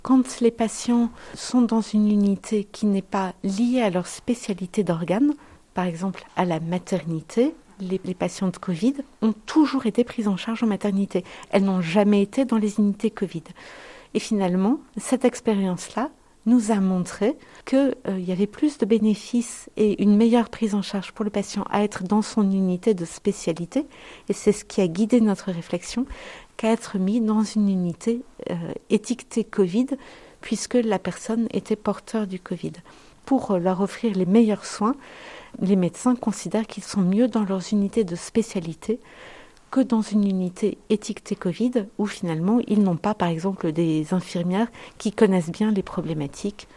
Quand les patients sont dans une unité qui n'est pas liée à leur spécialité d'organes, par exemple à la maternité, les patientes Covid ont toujours été prises en charge en maternité. Elles n'ont jamais été dans les unités Covid. Et finalement, cette expérience-là nous a montré qu'il y avait plus de bénéfices et une meilleure prise en charge pour le patient à être dans son unité de spécialité, et c'est ce qui a guidé notre réflexion, qu'à être mis dans une unité étiquetée Covid, puisque la personne était porteur du Covid. Pour leur offrir les meilleurs soins, les médecins considèrent qu'ils sont mieux dans leurs unités de spécialité que dans une unité étiquetée Covid, où finalement ils n'ont pas, par exemple, des infirmières qui connaissent bien les problématiques